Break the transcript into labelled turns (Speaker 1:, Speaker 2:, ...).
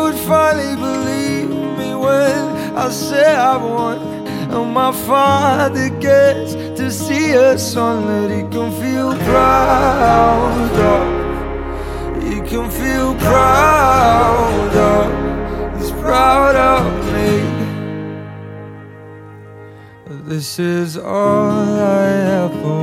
Speaker 1: would finally believe me when I say I've won, and my Father gets to see us on, that He can feel proud of. He can feel proud of. He's proud of me. This is all I ever